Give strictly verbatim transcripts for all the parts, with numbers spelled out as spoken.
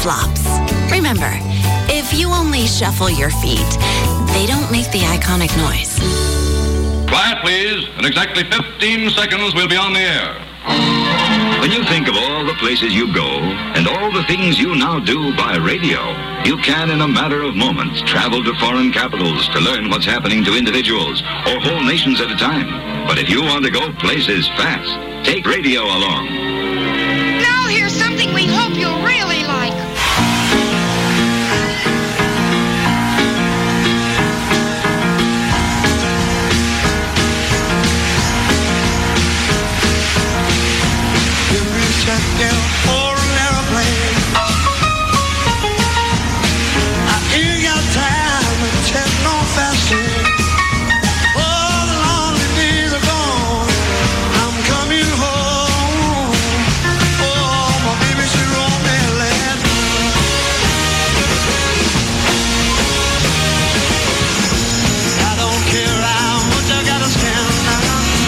flip-flops. Remember, if you only shuffle your feet, they don't make the iconic noise. Quiet, please. In exactly fifteen seconds, we'll be on the air. When you think of all the places you go and all the things you now do by radio, you can, in a matter of moments, travel to foreign capitals to learn what's happening to individuals or whole nations at a time. But if you want to go places fast, take radio along. Now here's something we hope you'll really like. Check out for an airplane. I ain't got time to check no fashion. Oh, the lonely days are gone. I'm coming home. Oh, my baby, she wrote me a letter. I don't care how much I gotta spend now.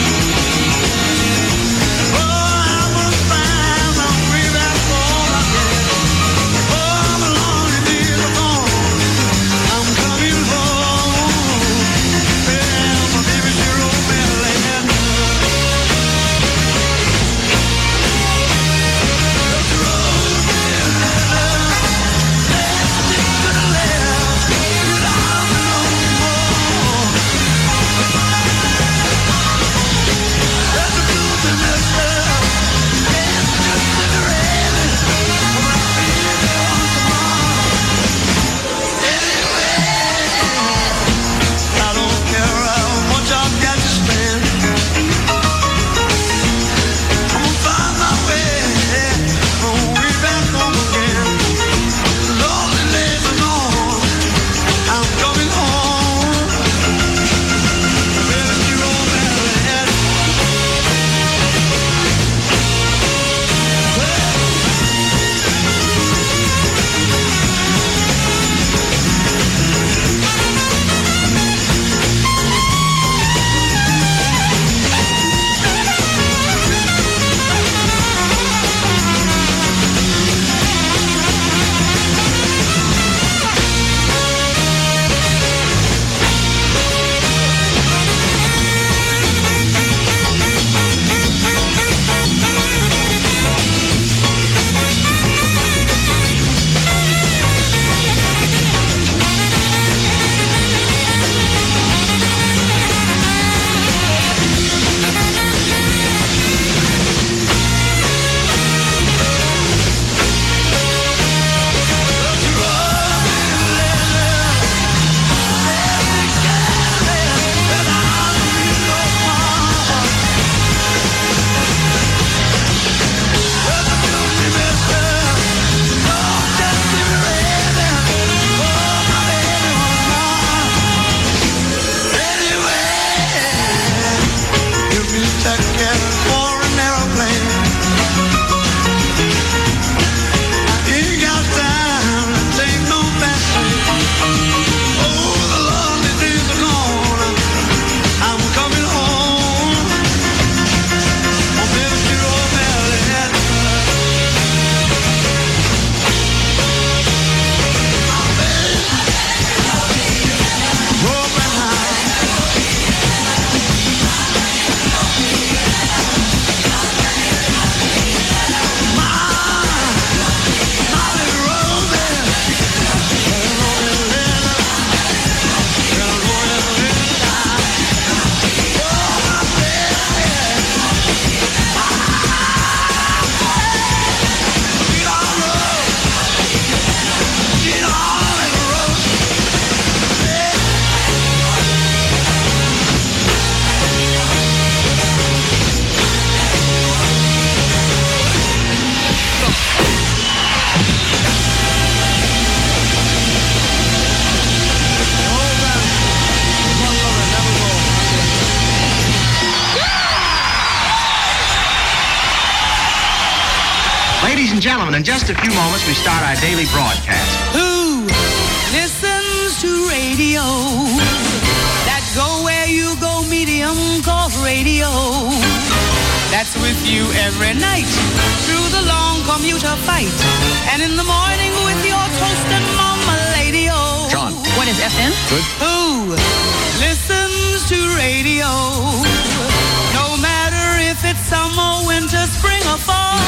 Ladies and gentlemen, in just a few moments, we start our daily broadcast. Who listens to radio? That go where you go, medium called radio. That's with you every night through the long commuter fight, and in the morning with fall.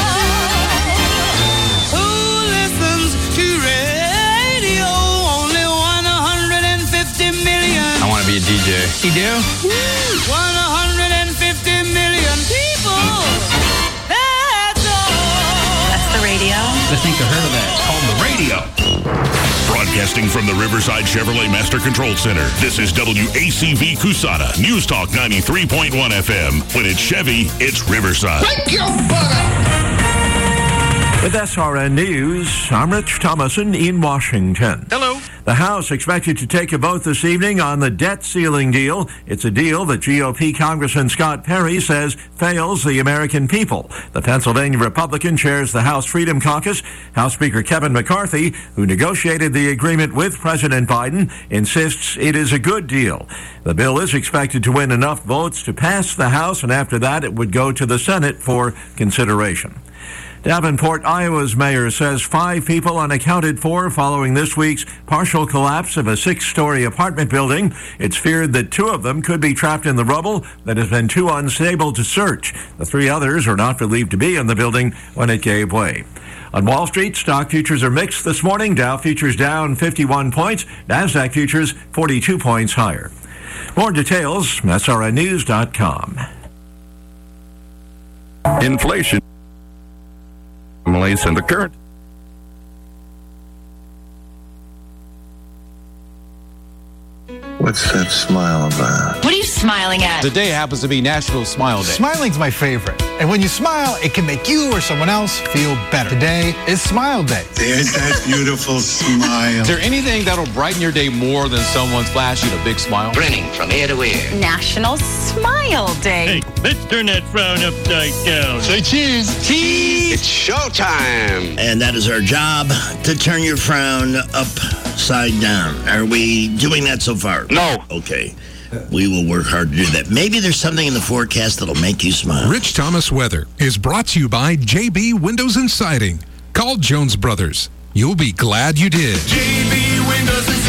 Who listens to radio? Only one hundred fifty million. I want to be a D J. You do? one hundred fifty million people. That's all. That's the radio. I think I heard of that. It's called the radio. Broadcasting from the Riverside Chevrolet Master Control Center, this is W A C V Cusana, News Talk ninety-three point one F M. When it's Chevy, it's Riverside. Thank you, butter. With S R N News, I'm Rich Thomason in Washington. Hello. The House expected to take a vote this evening on the debt ceiling deal. It's a deal that G O P Congressman Scott Perry says fails the American people. The Pennsylvania Republican chairs the House Freedom Caucus. House Speaker Kevin McCarthy, who negotiated the agreement with President Biden, insists it is a good deal. The bill is expected to win enough votes to pass the House, and after that it would go to the Senate for consideration. Davenport, Iowa's mayor says five people unaccounted for following this week's partial collapse of a six-story apartment building. It's feared that two of them could be trapped in the rubble that has been too unstable to search. The three others are not believed to be in the building when it gave way. On Wall Street, stock futures are mixed this morning. Dow futures down fifty-one points. NASDAQ futures forty-two points higher. More details, S R N news dot com. Inflation. And the current. What's that smile about? What are you smiling at? Today happens to be National Smile Day. Smiling's my favorite. And when you smile, it can make you or someone else feel better. Today is Smile Day. There's that beautiful smile. Is there anything that'll brighten your day more than someone flashing a big smile? Grinning from ear to ear. National Smile Day. Hey, let's turn that frown upside down. Say cheese. Cheese. It's showtime. And that is our job, to turn your frown upside down. Are we doing that so far? No. Okay. We will work hard to do that. Maybe there's something in the forecast that'll make you smile. Rich Thomas Weather is brought to you by J B Windows and Siding. Call Jones Brothers. You'll be glad you did. J B Windows and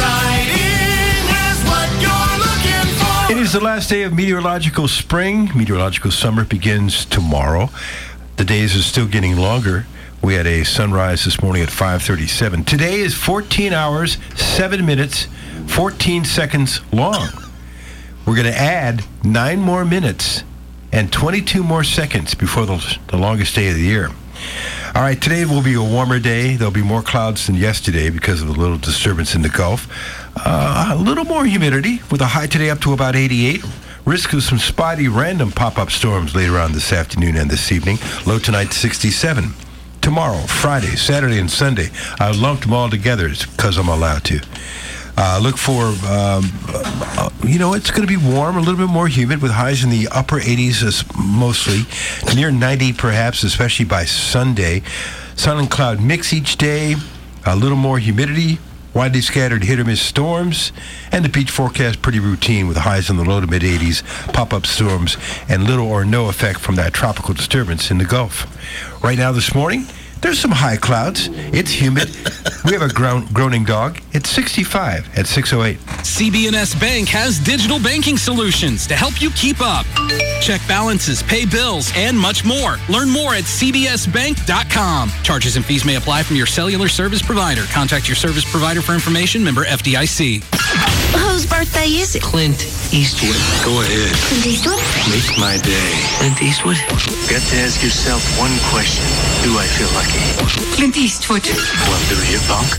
Siding has what you're looking for. It is the last day of meteorological spring. Meteorological summer begins tomorrow. The days are still getting longer. We had a sunrise this morning at five thirty-seven. Today is fourteen hours, seven minutes, fourteen seconds long. We're going to add nine more minutes and twenty-two more seconds before the, the longest day of the year. All right, today will be a warmer day. There'll be more clouds than yesterday because of a little disturbance in the Gulf. Uh, a little more humidity with a high today up to about eighty-eight. Risk of some spotty random pop-up storms later on this afternoon and this evening. Low tonight sixty-seven. Tomorrow, Friday, Saturday, and Sunday. I lumped them all together because I'm allowed to. Uh, look for, um, uh, you know, it's going to be warm, a little bit more humid with highs in the upper eighties as mostly, near ninety perhaps, especially by Sunday. Sun and cloud mix each day, a little more humidity, widely scattered hit-or-miss storms, and the beach forecast pretty routine with highs in the low to mid-eighties, pop-up storms, and little or no effect from that tropical disturbance in the Gulf. Right now this morning, there's some high clouds. It's humid. We have a groan- groaning dog. It's sixty-five at six oh eight. C B N S Bank has digital banking solutions to help you keep up. Check balances, pay bills, and much more. Learn more at c b s bank dot com. Charges and fees may apply from your cellular service provider. Contact your service provider for information. Member F D I C. Whose birthday is it? Clint Eastwood. Go ahead. Clint Eastwood? Make my day. Clint Eastwood? Got to ask yourself one question. Do I feel lucky? Clint Eastwood. Well, do you, punk?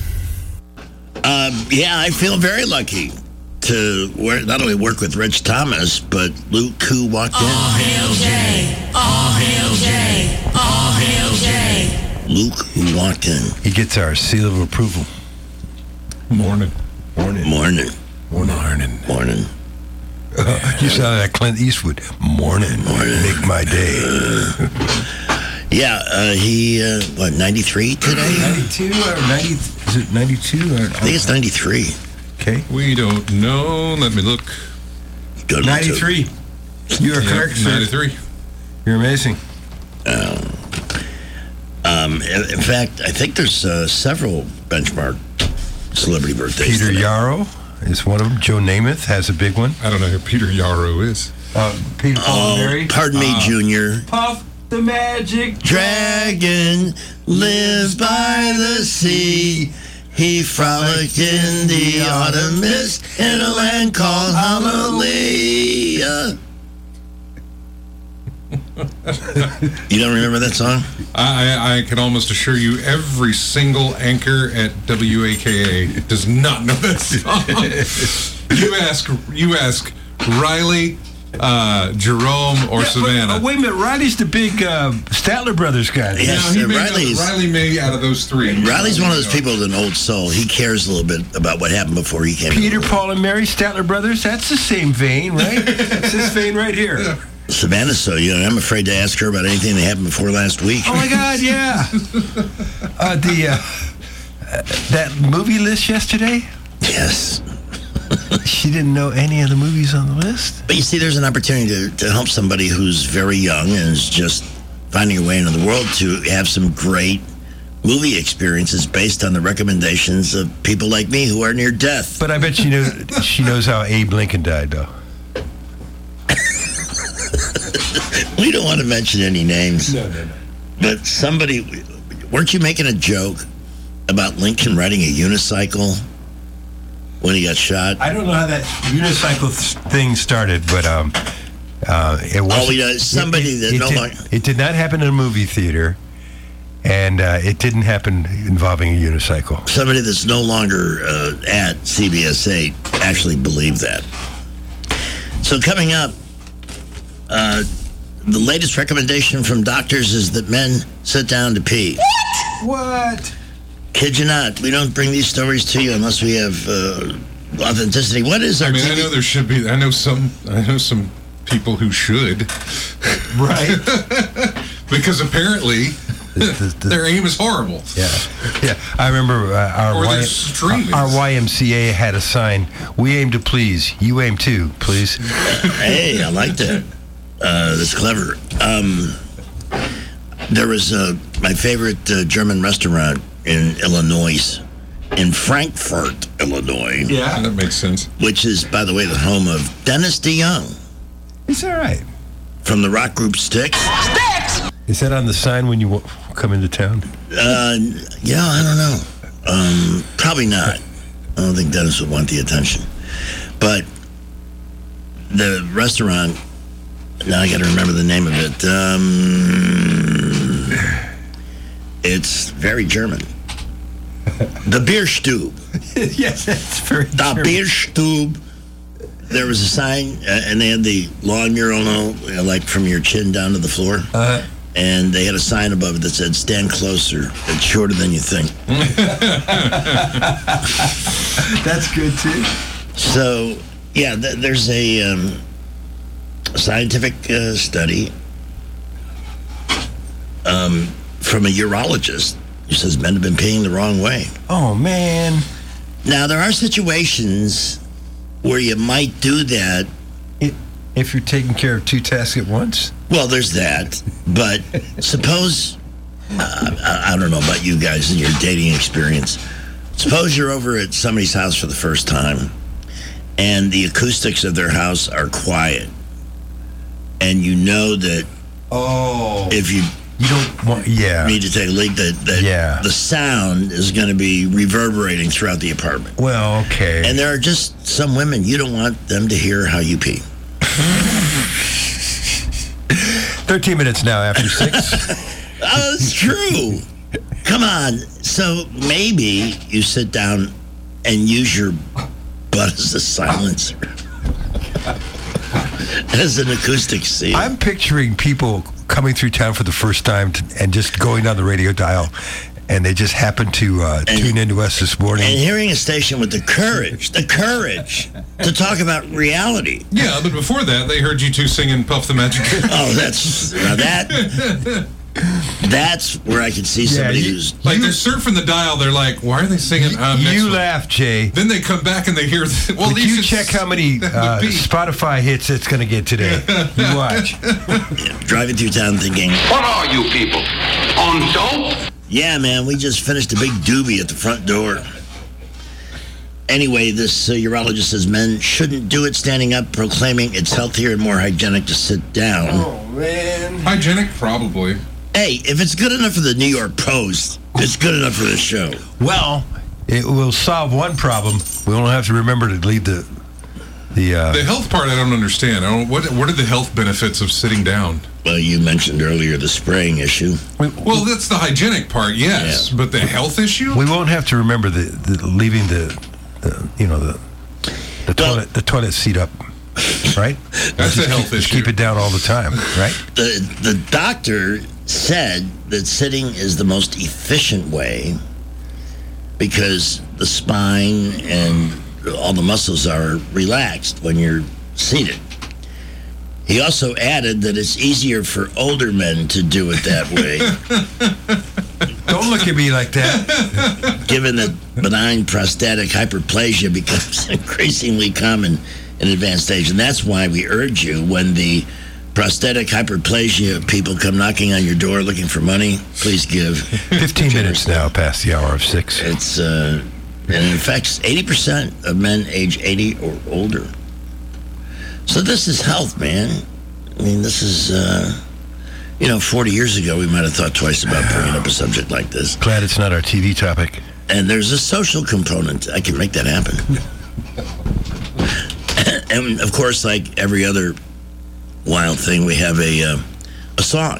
Um, yeah, I feel very lucky to work, not only work with Rich Thomas, but Luke, who walked in. All hail Jay. All hail Jay. All hail Jay. Luke, who walked in. He gets our seal of approval. Morning. Morning. Morning. Morning. Morning. Uh, you sound like Clint Eastwood. Morning. Morning. Make my day. Yeah, uh, he, uh, what, ninety-three today? ninety-two or ninety? Is it ninety-two? Or, I think it's ninety-three. Okay. We don't know. Let me look. Good ninety-three. You're yep, correct, sir. ninety-three. You're amazing. Um, um, in, in fact, I think there's uh, several benchmark celebrity birthdays. Peter today. Yarrow is one of them. Joe Namath has a big one. I don't know who Peter Yarrow is. Uh, Peter Oh, Paul pardon me, Uh, Junior. Puff The magic dragon lives by the sea. He frolicked in the autumn mist in a land called Hallelujah. You don't remember that song? I, I can almost assure you every single anchor at W A K A does not know that song. you ask you ask Riley, uh, Jerome, or yeah, Savannah. But, uh, wait a minute, Riley's the big uh, Statler Brothers guy. Yes, no, he uh, may Riley's, know, Riley may out of those three. Riley's one of those people with an old soul. He cares a little bit about what happened before he came. Peter, Paul, and Mary, Statler Brothers, that's the same vein, right? It's this vein right here. Yeah. Savannah's so young, I'm afraid to ask her about anything that happened before last week. Oh, my God, yeah. uh, the uh, uh, that movie list yesterday? Yes. She didn't know any of the movies on the list. But you see, there's an opportunity to, to help somebody who's very young and is just finding her way into the world to have some great movie experiences based on the recommendations of people like me who are near death. But I bet she knows, she knows how Abe Lincoln died, though. We don't want to mention any names. No, no, no. But somebody, weren't you making a joke about Lincoln riding a unicycle when he got shot? I don't know how that unicycle th- thing started, but um, uh, it was. Oh, yeah, somebody it, that it no did, longer. It did not happen in a movie theater, and uh, it didn't happen involving a unicycle. Somebody that's no longer uh, at C B S eight actually believed that. So coming up, uh, the latest recommendation from doctors is that men sit down to pee. What? What? Kid you not. We don't bring these stories to you unless we have uh, authenticity. What is our I mean, T V? I know there should be. I know some. I know some people who should. Right. Because apparently the, the, their aim is horrible. Yeah. Yeah. I remember uh, our, or y- our Y M C A had a sign. We aim to please. You aim too, please. Hey, I like that. Uh, that's clever. Um, there was uh, my favorite uh, German restaurant in Illinois, in Frankfort, Illinois. Yeah, that makes sense. Which is, by the way, the home of Dennis DeYoung. It's all right. From the rock group Styx. Styx! Is that on the sign when you w- come into town? Uh, yeah, I don't know. Um, probably not. I don't think Dennis would want the attention. But the restaurant, now I got to remember the name of it. Um, it's very German. The Bierstube. Yes, that's very The German. Bierstube. There was a sign, uh, and they had the long urinal, uh, like from your chin down to the floor. Uh, and they had a sign above it that said, "Stand closer. It's shorter than you think." That's good, too. So, yeah, th- there's a um, scientific uh, study um, from a urologist who says men have been peeing the wrong way. Oh, man. Now, there are situations where you might do that. If you're taking care of two tasks at once? Well, there's that. But suppose, uh, I, I don't know about you guys and your dating experience. Suppose you're over at somebody's house for the first time and the acoustics of their house are quiet. And you know that oh, if you you don't want, yeah. need to take a leak, that, that yeah. the sound is going to be reverberating throughout the apartment. Well, okay. And there are just some women, you don't want them to hear how you pee. thirteen minutes now after six. Oh, it's true. Come on. So maybe you sit down and use your butt as a silencer. As an acoustic seal. I'm picturing people coming through town for the first time to, and just going down the radio dial, and they just happen to uh, and, tune into us this morning. And hearing a station with the courage, the courage to talk about reality. Yeah, but before that, they heard you two singing Puff the Magic. Oh, that's, now that, that's where I could see somebody yeah, you, who's... Like, they're surfing the dial, they're like, why are they singing? Uh, you next laugh, one? Jay. Then they come back and they hear, well, Would you check how many uh, Spotify hits it's going to get today? You watch. Yeah, driving through town thinking, What are you people? On dope? yeah, man, we just finished a big doobie at the front door. anyway, this uh, urologist says men shouldn't do it standing up, proclaiming it's healthier and more hygienic to sit down. Oh, man. Hygienic? Probably. Hey, if it's good enough for the New York Post, it's good enough for the show. Well, it will solve one problem. We won't have to remember to leave the... The, uh, the health part I don't understand. I don't, what, what are the health benefits of sitting down? Well, you mentioned earlier the spraying issue. Well, that's the hygienic part, yes. Yeah. But the health issue? We won't have to remember the, the leaving the, the, you know, the the well, toilet the toilet seat up, right? That's a health issue. Keep it down all the time, right? The the doctor said that sitting is the most efficient way because the spine and all the muscles are relaxed when you're seated. He also added that it's easier for older men to do it that way. Don't look at me like that. Given that benign prostatic hyperplasia becomes increasingly common in advanced age. And that's why we urge you, when the prostatic hyperplasia people come knocking on your door looking for money, please give. fifteen minutes now past the hour of six. It's, uh, and it affects eighty percent of men age eighty or older. So this is health, man. I mean, this is, uh, you know, forty years ago, we might have thought twice about bringing up a subject like this. Glad it's not our T V topic. And there's a social component. I can make that happen. And, of course, like every other wild thing, we have a, uh, a song.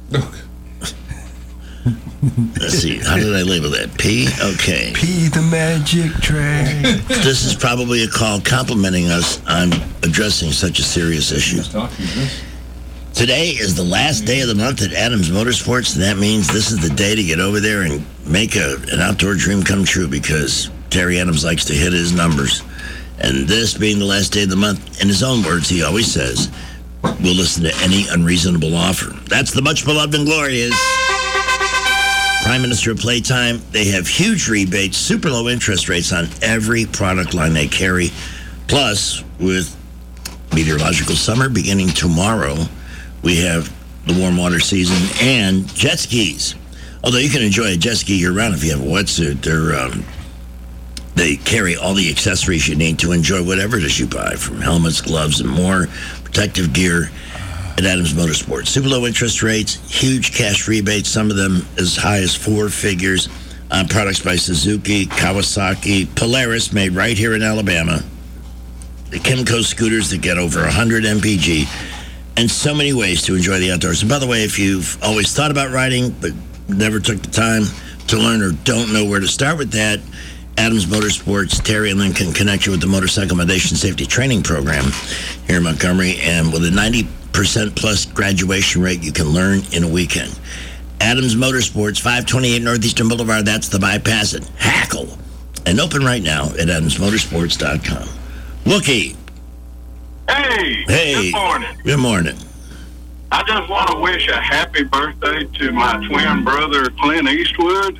Let's see. How did I label that? P? Okay. P, the magic train. This is probably a call complimenting us on addressing such a serious issue. Today is the last day of the month at Adams Motorsports, and that means this is the day to get over there and make a, an outdoor dream come true, because Terry Adams likes to hit his numbers. And this being the last day of the month, in his own words, he always says, we'll listen to any unreasonable offer. That's the much beloved and glorious Prime Minister of Playtime. They have huge rebates, super low interest rates on every product line they carry. Plus, with meteorological summer beginning tomorrow, we have the warm water season and jet skis. Although you can enjoy a jet ski year-round if you have a wetsuit. They're, um, they carry all the accessories you need to enjoy whatever it is you buy, from helmets, gloves, and more, protective gear at Adams Motorsports. Super low interest rates, huge cash rebates, some of them as high as four figures on products by Suzuki, Kawasaki, Polaris, made right here in Alabama, the Kymco scooters that get over one hundred M P G, and so many ways to enjoy the outdoors. And by the way, if you've always thought about riding but never took the time to learn or don't know where to start with that, Adams Motorsports, Terry and Lynn can connect you with the Motorcycle Foundation Safety Training Program here in Montgomery, and with a ninety percent plus graduation rate, you can learn in a weekend. Adams Motorsports, five twenty-eight Northeastern Boulevard, that's the bypass at Hackle, and open right now at adams motorsports dot com. Wookie. Hey, hey, good morning. Good morning. I just want to wish a happy birthday to my twin brother, Clint Eastwood.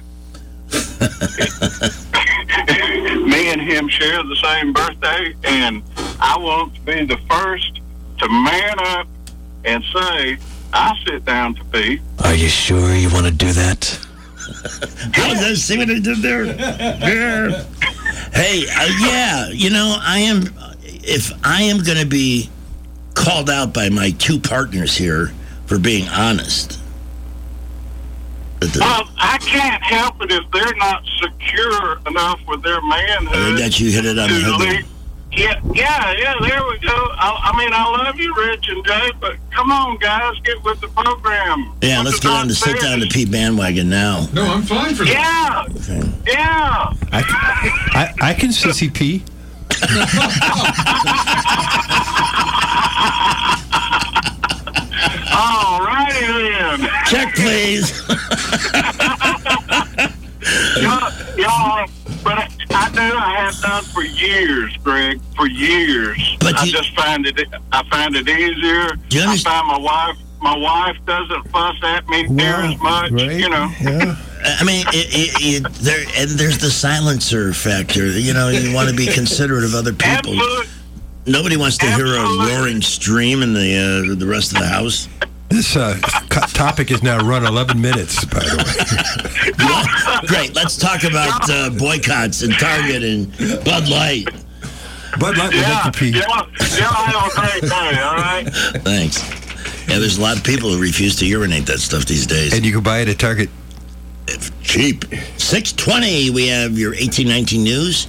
Me and him share the same birthday, and I want to be the first to man up and say, I sit down to pee. Are you sure you want to do that? How does that see what I did there? Yeah. Hey, uh, yeah, you know, I am, if I am going to be called out by my two partners here for being honest. Well, I can't help it if they're not secure enough with their manhood. I think that you hit it on the head there. Yeah, yeah, yeah, there we go. I, I mean, I love you, Rich and Jay, but come on, guys, get with the program. Yeah, let's get on the sit down to pee bandwagon now. No, I'm fine for that. Yeah, okay. Yeah. I, I, I can sissy pee. All righty then. Check, please. y'all, y'all, but I, I do. I have done for years, Greg. For years. But I you, just find it. I find it easier. I find my wife. My wife doesn't fuss at me near as much. Right. You know. Yeah. I mean, it, it, it, there and there's the silencer factor. You know, you want to be considerate of other people. Absolutely. Nobody wants to Absolutely. hear a roaring stream in the uh, the rest of the house. This uh, co- topic is now run eleven minutes, by the way. Great. Let's talk about uh, boycotts and Target and Bud Light. Bud Light will Yeah, make you pee. yeah, yeah, I have a great day, all right? Thanks. Yeah, there's a lot of people who refuse to urinate that stuff these days. And you can buy it at Target. Cheap. six twenty, we have your eighteen nineteen news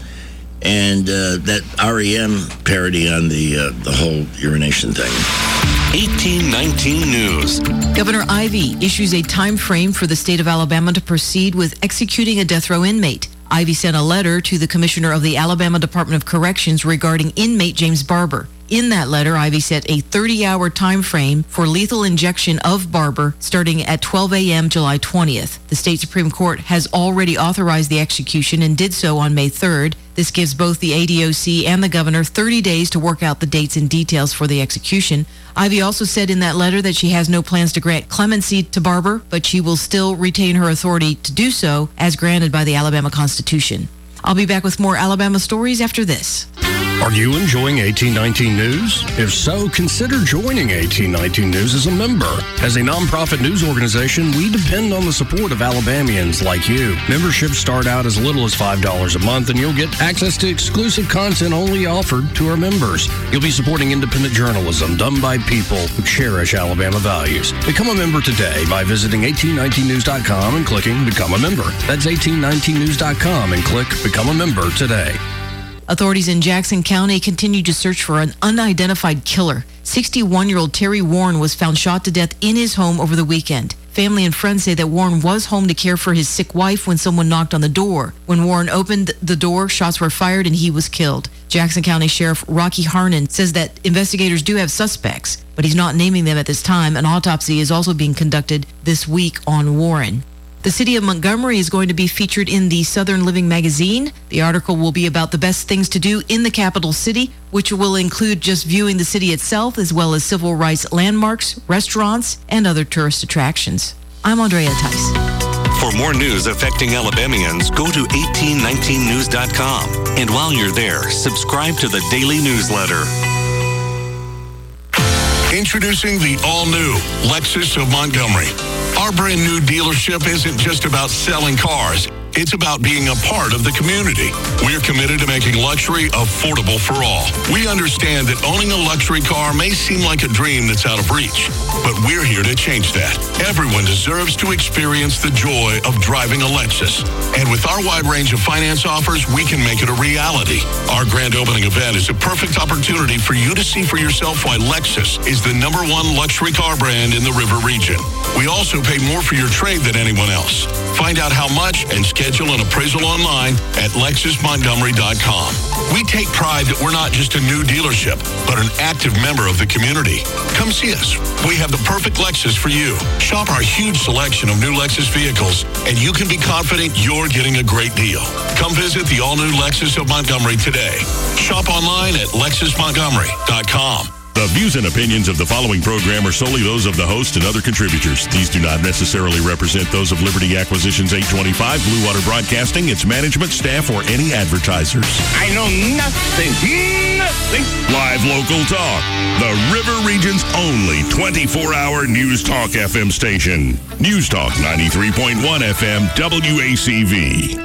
and uh, that R E M parody on the uh, the whole urination thing. eighteen nineteen news. Governor Ivey issues a time frame for the state of Alabama to proceed with executing a death row inmate. Ivey sent a letter to the commissioner of the Alabama Department of Corrections regarding inmate James Barber. In that letter, Ivey set a thirty-hour time frame for lethal injection of Barber starting at twelve a.m. July twentieth. The state Supreme Court has already authorized the execution and did so on May third. This gives both the A D O C and the governor thirty days to work out the dates and details for the execution. Ivey also said in that letter that she has no plans to grant clemency to Barber, but she will still retain her authority to do so as granted by the Alabama Constitution. I'll be back with more Alabama stories after this. Are you enjoying eighteen nineteen News? If so, consider joining eighteen nineteen News as a member. As a nonprofit news organization, we depend on the support of Alabamians like you. Memberships start out as little as five dollars a month, and you'll get access to exclusive content only offered to our members. You'll be supporting independent journalism done by people who cherish Alabama values. Become a member today by visiting eighteen nineteen news dot com and clicking Become a Member. That's eighteen nineteen news dot com and click Become a Member today. Authorities in Jackson County continue to search for an unidentified killer. sixty-one-year-old Terry Warren was found shot to death in his home over the weekend. Family and friends say that Warren was home to care for his sick wife when someone knocked on the door. When Warren opened the door, shots were fired and he was killed. Jackson County Sheriff Rocky Harnan says that investigators do have suspects, but he's not naming them at this time. An autopsy is also being conducted this week on Warren. The city of Montgomery is going to be featured in the Southern Living magazine. The article will be about the best things to do in the capital city, which will include just viewing the city itself, as well as civil rights landmarks, restaurants, and other tourist attractions. I'm Andrea Tice. For more news affecting Alabamians, go to eighteen nineteen news dot com. And while you're there, subscribe to the daily newsletter. Introducing the all-new Lexus of Montgomery. Our brand new dealership isn't just about selling cars. It's about being a part of the community. We're committed to making luxury affordable for all. We understand that owning a luxury car may seem like a dream that's out of reach, but we're here to change that. Everyone deserves to experience the joy of driving a Lexus. And with our wide range of finance offers, we can make it a reality. Our grand opening event is a perfect opportunity for you to see for yourself why Lexus is the number one luxury car brand in the River region. We also pay more for your trade than anyone else. Find out how much and schedule an appraisal online at lexus montgomery dot com. We take pride that we're not just a new dealership, but an active member of the community. Come see us. We have the perfect Lexus for you. Shop our huge selection of new Lexus vehicles, and you can be confident you're getting a great deal. Come visit the all-new Lexus of Montgomery today. Shop online at lexus montgomery dot com. The views and opinions of the following program are solely those of the host and other contributors. These do not necessarily represent those of Liberty Acquisitions eight twenty-five, Blue Water Broadcasting, its management, staff, or any advertisers. I know nothing, nothing. Live local talk. The River Region's only twenty-four hour News Talk F M station. News Talk ninety-three point one F M W A C V.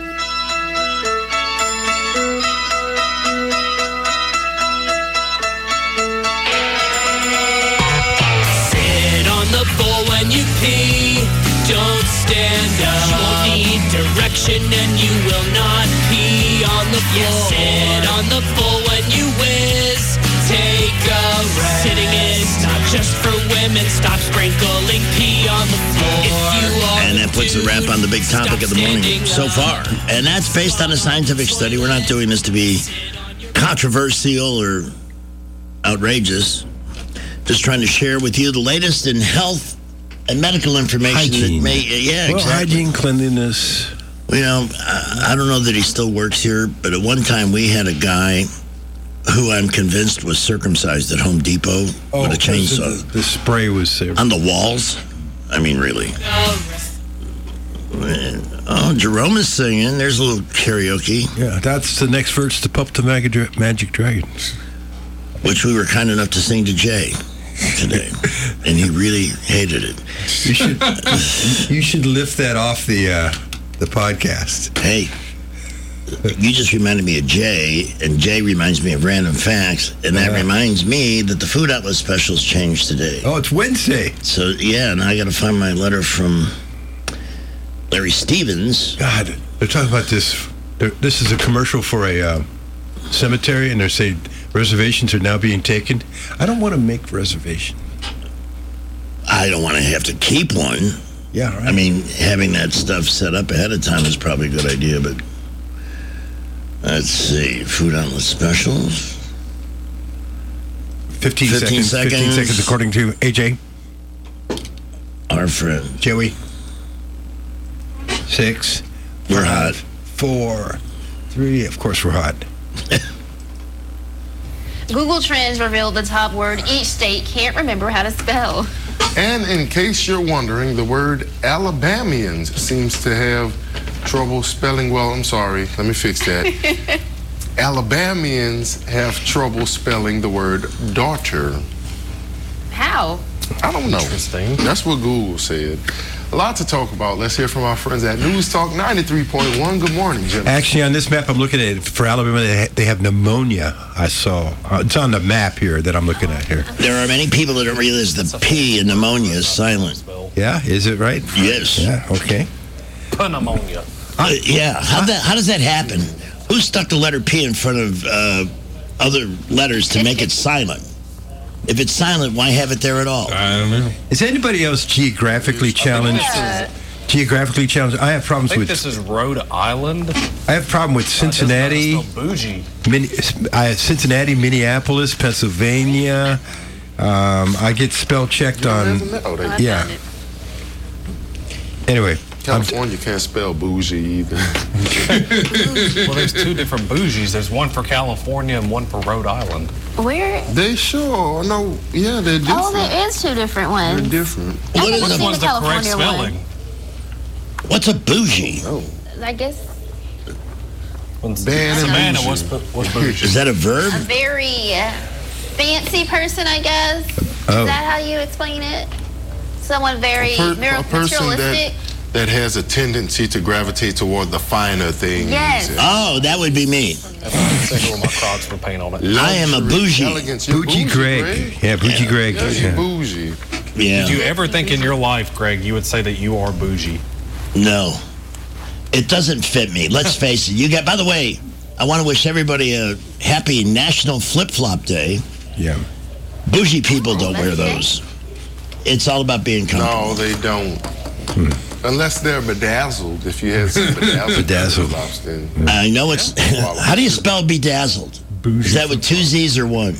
When you pee, don't stand up. You won't need direction and you will not pee on the floor. Yes, sit on the floor when you whiz. Take a rest. Sitting is not just for women. Stop sprinkling pee on the floor. If you are and that puts a wrap on the big topic of the morning so far. And that's based on a scientific study. We're not doing this to be controversial or outrageous. Just trying to share with you the latest in health and medical information hygiene. that may, yeah, well, exactly. Hygiene, cleanliness. You know, I, I don't know that he still works here, but at one time we had a guy who I'm convinced was circumcised at Home Depot oh, with a chainsaw. The, the spray was there. On the walls? I mean, really. Oh, Jerome is singing. There's a little karaoke. Yeah, that's the next verse to Pup the Magic, Magic Dragons. Which we were kind enough to sing to Jay. today, and he really hated it. You should you should lift that off the uh, the podcast. Hey, you just reminded me of Jay, and Jay reminds me of Random Facts, and that Yeah. reminds me that the food outlet specials changed today. Oh, it's Wednesday. So yeah, and I got to find my letter from Larry Stevens. God, they're talking about this. They're, this is a commercial for a uh, cemetery, and they're saying reservations are now being taken. I don't want to make reservations. I don't want to have to keep one. Yeah, right. I mean, having that stuff set up ahead of time is probably a good idea, but let's see. Food outlet specials. fifteen, fifteen seconds, fifteen seconds. seconds, according to A J. Our friend. Joey. Six. We're five, hot. Four. Three. Of course, we're hot. Google Trends revealed the top word each state can't remember how to spell. And in case you're wondering, the word Alabamians seems to have trouble spelling. Well, I'm sorry. Let me fix that. Alabamians have trouble spelling the word daughter. How? I don't know. Interesting. That's what Google said. A lot to talk about. Let's hear from our friends at News Talk ninety-three point one. Good morning, Jim. Actually, on this map I'm looking at, for Alabama, they ha- they have pneumonia, I saw. Uh, it's on the map here that I'm looking at here. There are many people that don't realize the P in pneumonia is silent. Yeah, is it right? Yes. Yeah, okay. Pneumonia. Uh, yeah. How that? How does that happen? Who stuck the letter P in front of uh, other letters to make it silent? If it's silent, why have it there at all? I don't know. Is anybody else geographically challenged? Yeah. Geographically challenged? I have I problems think with. this is Rhode Island. I have a problem with Cincinnati, Uh, bougie. Min, I, Cincinnati, Minneapolis, Pennsylvania. Um, I get spell checked on. Oh, they, Yeah. Anyway, California can't spell bougie either. Well, there's two different bougies. There's one for California and one for Rhode Island. Where? They sure no. Yeah, they're different. Oh, there is two different ones. They're different. I What haven't is seen a- One's the the correct California spelling. What's a bougie? Oh, one. I guess One's Bad and Savannah bougie. was, bu- was bougie. Is that a verb? a very uh, fancy person, I guess. Oh. Is that how you explain it? Someone very a, per- mer- a person materialistic. that that has a tendency to gravitate toward the finer things. Yes. and Oh, that would be me. That's why I say with my Crocs for paint on it. I am a luxury, bougie. elegance. You're Bougie Greg. Yeah, Bougie Greg. Yeah, you're Yeah. bougie. Yeah. Did you ever think in your life, Greg, you would say that you are bougie? No. It doesn't fit me. Let's face it. You got. By the way, I want to wish everybody a happy National Flip Flop Day. Yeah. Bougie people don't wear those. It's all about being comfortable. No, they don't. Unless they're bedazzled. If you had some bedazzled, Bedazzled. flip-flops, then I know it's. How do you spell bedazzled? Is that with two Z's or one?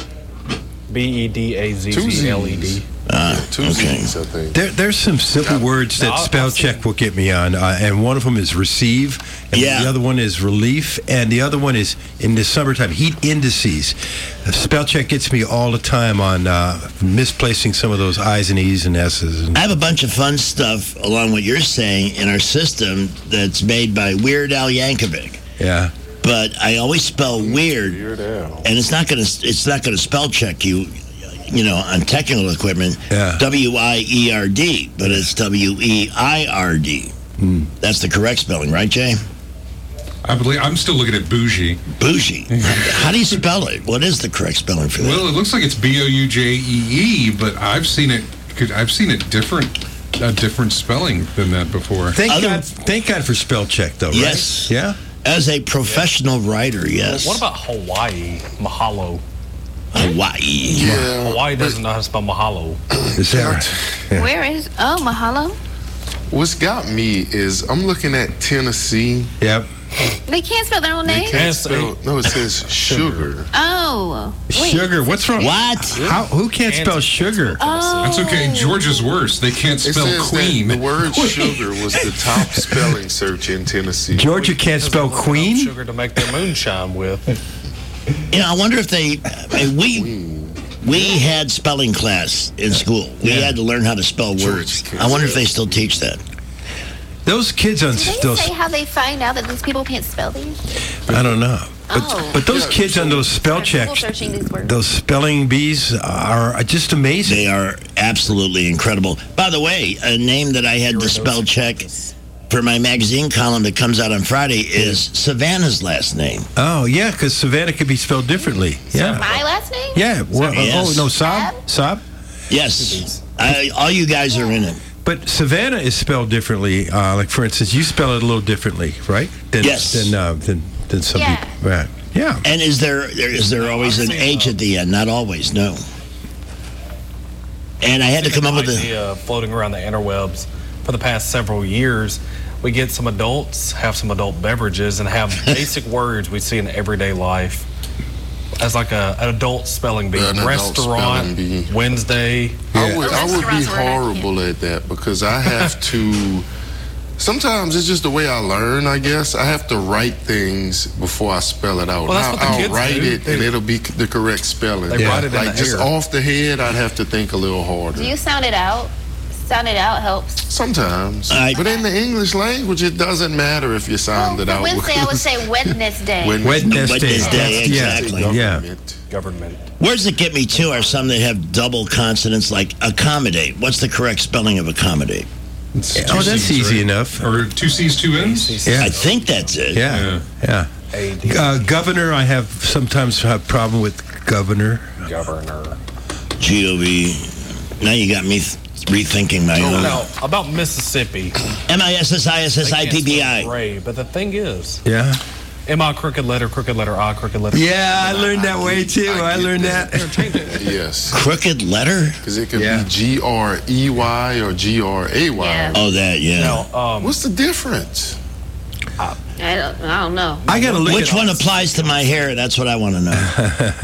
B E D A Z Z L E D. Uh, two okay. Z's, I think. There, there's some simple words that No, I'll- spell I'll check will get me on, uh, and one of them is receive, and Yeah. the other one is relief, and the other one is in the summertime heat indices. Uh, spell check gets me all the time on uh, misplacing some of those I's and E's and S's. And I have a bunch of fun stuff along what you're saying in our system that's made by Weird Al Yankovic. yeah, But I always spell weird, Weird Al. and it's not gonna it's not gonna spell check you, you know, on technical equipment. Yeah. W I E R D, but it's W E I R D. Hmm. That's the correct spelling, right, Jay? I believe I'm still looking at bougie. Bougie. How do you spell it? What is the correct spelling for that? Well, it looks like it's B O U J E E, but I've seen it. I've seen it different, a different spelling than that before. thank Other- God, thank God for spell check, though. Right? Yes. Yeah. As a professional writer, yes. What about Hawaii? Mahalo. Hawaii? Yeah. Hawaii doesn't know how to spell mahalo. Is that right? Yeah. Where is? Oh, Mahalo. What's got me is I'm looking at Tennessee. Yep. They can't spell their own They name. can't Yes, spell. No, it says sugar. Oh. Wait. Sugar. What's wrong? What? How? Who can't spell sugar? Oh. That's okay. Georgia's worse. They can't It spell says queen. that the word sugar was the top spelling search in Tennessee. Georgia can't spell Doesn't queen. have Sugar to make their moonshine with. You know, I wonder if they. I mean, we we had spelling class in school. We Yeah. had to learn how to spell words. can't I wonder if spell. they still teach that. those kids on Did they those. say how they find out that these people can't spell these? I don't know. But, Oh. but those kids on those spell Google checks, searching these words. those spelling bees are just amazing. They are absolutely incredible. By the way, a name that I had to spell check for my magazine column that comes out on Friday is Savannah's last name. Oh, yeah, because Savannah could be spelled differently. Yeah. My last name? Yeah. Well, Yes. Oh, no, Saab? Saab? Yes. I, all you guys are in it. But Savannah is spelled differently. Uh, like, for instance, you spell it a little differently, right? Than, Yes. Than, uh, than, than some Yeah. people. Right. Yeah. And is there, there is there always an H at the end? Not always, no. And I had to come up with a... idea floating around the interwebs for the past several years. We get some adults, have some adult beverages, and have basic words we see in everyday life as like a, an adult spelling bee. An adult Restaurant, spelling bee. Wednesday. I would, I would be Restaurants were not- horrible at that because I have to. Sometimes it's just the way I learn, I guess. I have to write things before I spell it out. Well, that's I'll, what the I'll kids wait do. it and They- it'll be the correct spelling. They write it in like the just air. off the head, I'd have to think a little harder. Do you sound it out? Sound it out helps. Sometimes. I- but in the English language, it doesn't matter if you sound Well, it for out. Wednesday, I would because- say Wednesday. When- Wednesday. Wednesday, That's- yeah, exactly. Yeah. Government. Words that get me, too, are some that have double consonants, like accommodate. What's the correct spelling of accommodate? It's two Oh, that's C's, easy right? enough. Or two C's, two N's? Yeah. I think that's it. Yeah. Yeah. A D. Uh, governor, I have sometimes have problem with governor. Governor. G O V. Now you got me th- rethinking my own. Now, about Mississippi. M I S S I S S I P P I. Ray, but the thing is, Yeah. M I crooked letter, crooked letter I, crooked letter. Yeah, I learned that way too. I, learned that. Yes. Crooked letter? Because it could Yeah. be G R E Y or G R A Y. Yeah. Oh, that, yeah. Now, um, What's the difference? I don't, I don't know. I got to look Which at one applies to my hair? That's what I want to know.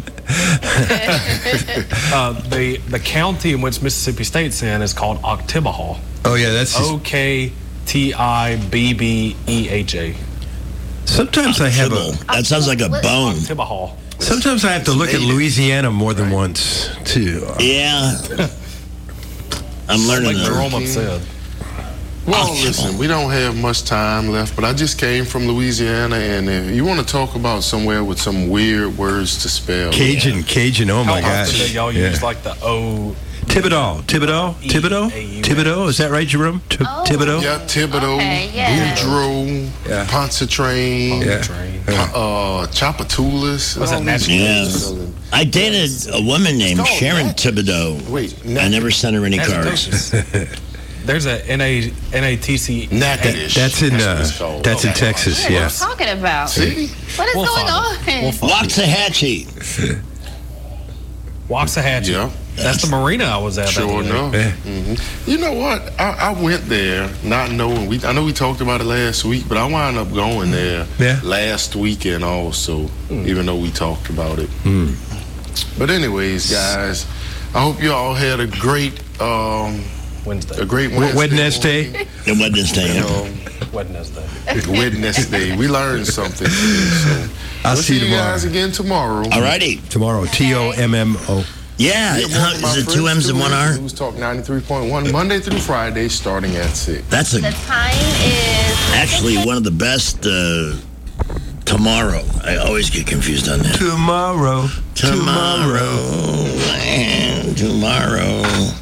uh, the the county in which Mississippi State's in is called Oktibbeha. Oh yeah, that's just, O K T I B B E H A. sometimes I have Kibble. a That sounds like a bone. Oktibbeha. sometimes I have to look at Louisiana more than once too. Yeah. I'm learning Like that. Jerome said. Well, listen, we don't have much time left, but I just came from Louisiana, and uh, you want to talk about somewhere with some weird words to spell. Cajun, Cajun. Oh my How often gosh. do y'all Yeah. use like the O? Thibodeau, Thibodeau, Thibodeau, Thibodeau. Is that right, Jerome? T- Oh. Thibodeau. Yeah, Thibodeau, Okay, yeah. Boudreaux, Yeah. Pontchartrain, Yeah. Train. uh, Chapatoulas. Was that all these Yeah. words. I dated a woman named called Sharon Nat- Thibodeau. Wait, I never sent her any cards. Natchitoches. There's a N A N A T C. Natchitoches. That's in what uh, it's called. that's in Okay. Texas. What are Yeah. you talking about? See? What is We'll going find it. on? We'll find it. Waxahachie. Waxahachie. Yeah. That's the marina I was at. Sure that day. enough. Yeah. hmm You know what? I, I went there not knowing. We I know we talked about it last week, but I wound up going there Yeah. last weekend also, even though we talked about it. Mm. But anyways, guys, I hope you all had a great um, Wednesday. a great W- Wednesday. Wednesday. The Wednesday. Um, Wednesday. Wednesday. We learned something. So I'll we'll see you you tomorrow. guys again tomorrow. All righty. Tomorrow. T O M M O. Yeah. Yeah, huh, one of my Is it friends, two M's and one R? News Talk ninety-three point one, Monday through Friday, starting at six. That's a The time is actually one of the best uh, tomorrow. I always get confused on that. Tomorrow. Tomorrow. And tomorrow.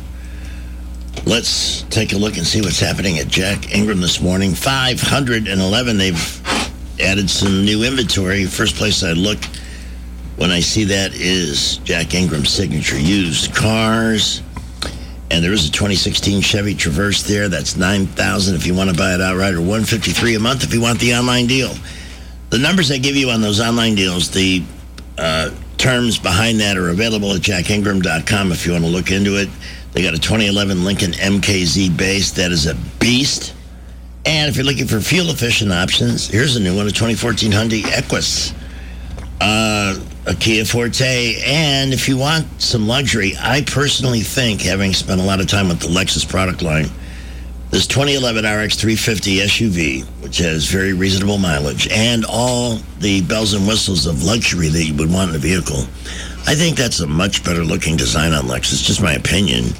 Let's take a look and see what's happening at Jack Ingram this morning. five hundred eleven. They've added some new inventory. First place I look when I see that is Jack Ingram's signature used cars. And there is a twenty sixteen Chevy Traverse there. That's nine thousand dollars if you want to buy it outright, or one hundred fifty-three dollars a month if you want the online deal. The numbers I give you on those online deals, the uh, terms behind that are available at jack ingram dot com if you want to look into it. They got a twenty eleven Lincoln M K Z base. That is a beast. And if you're looking for fuel-efficient options, here's a new one, a twenty fourteen Hyundai Equus. Uh, a Kia Forte. And if you want some luxury, I personally think, having spent a lot of time with the Lexus product line, this twenty eleven R X three fifty S U V, which has very reasonable mileage, and all the bells and whistles of luxury that you would want in a vehicle, I think that's a much better looking design on Lexus, just my opinion.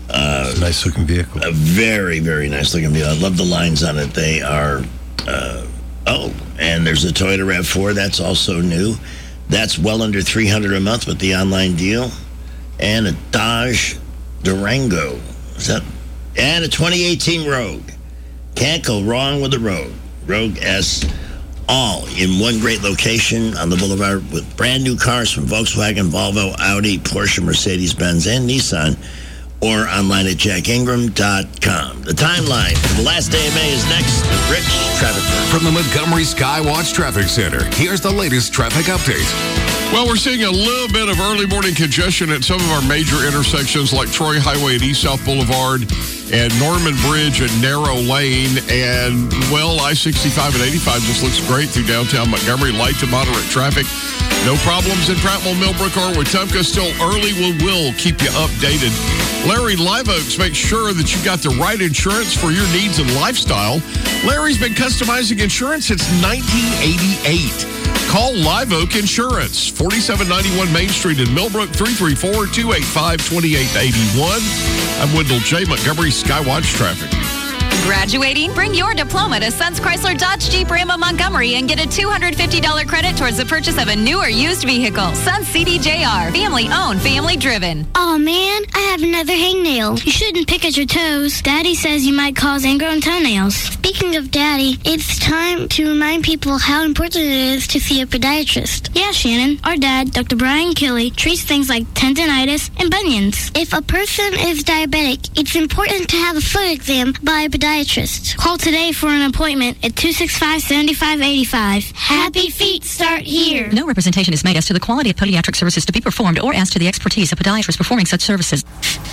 Uh, it's a nice looking vehicle. A very, very nice looking vehicle. I love the lines on it. They are, uh, oh, and there's a Toyota RAV four. That's also new. That's well under three hundred dollars a month with the online deal. And a Dodge Durango. Is that? And a twenty eighteen Rogue. Can't go wrong with the Rogue. Rogue S. All in one great location on the boulevard with brand new cars from Volkswagen, Volvo, Audi, Porsche, Mercedes-Benz, and Nissan, or online at jack ingram dot com. The timeline for the last day of May is next with Rich Traffic. From the Montgomery Skywatch Traffic Center, here's the latest traffic update. Well, we're seeing a little bit of early morning congestion at some of our major intersections like Troy Highway and East South Boulevard and Norman Bridge and Narrow Lane. And, well, I sixty-five and eighty-five just looks great through downtown Montgomery. Light to moderate traffic. No problems in Prattville, Millbrook, or Wetumpka. Still early. We will keep you updated. Larry Live Oaks makes sure that you've got the right insurance for your needs and lifestyle. Larry's been customizing insurance since nineteen eighty-eight. Call Live Oak Insurance, forty-seven ninety-one Main Street in Millbrook, three three four, two eight five, two eight eight one. I'm Wendell J. Montgomery Skywatch Traffic. Graduating? Bring your diploma to Sons Chrysler Dodge Jeep Ram of Montgomery and get a two hundred fifty dollars credit towards the purchase of a new or used vehicle. Sons C D J R. Family owned, family driven. Oh man, I have another hangnail. You shouldn't pick at your toes. Daddy says you might cause ingrown toenails. Speaking of Daddy, it's time to remind people how important it is to see a podiatrist. Yeah, Shannon, our dad, Doctor Brian Kelly, treats things like tendonitis and bunions. If a person is diabetic, it's important to have a foot exam by a podiatrist. Call today for an appointment at two six five, seven five eight five. Happy feet start here. No representation is made as to the quality of podiatric services to be performed or as to the expertise of podiatrists performing such services.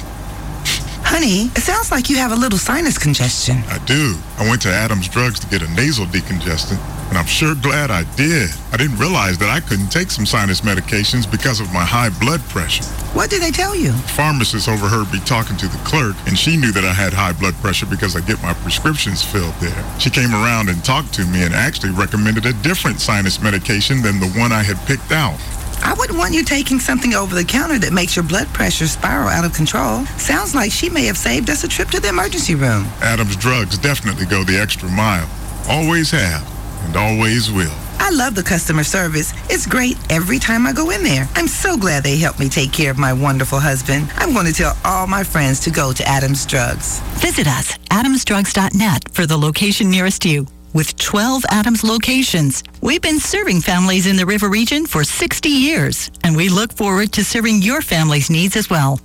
Honey, it sounds like you have a little sinus congestion. I do. I went to Adams Drugs to get a nasal decongestant, and I'm sure glad I did. I didn't realize that I couldn't take some sinus medications because of my high blood pressure. What did they tell you? The pharmacist overheard me talking to the clerk, and she knew that I had high blood pressure because I get my prescriptions filled there. She came around and talked to me and actually recommended a different sinus medication than the one I had picked out. I wouldn't want you taking something over the counter that makes your blood pressure spiral out of control. Sounds like she may have saved us a trip to the emergency room. Adams Drugs definitely go the extra mile. Always have, and always will. I love the customer service. It's great every time I go in there. I'm so glad they helped me take care of my wonderful husband. I'm going to tell all my friends to go to Adams Drugs. Visit us, adams drugs dot net, for the location nearest you. With twelve Adams locations, we've been serving families in the River Region for sixty years, and we look forward to serving your family's needs as well.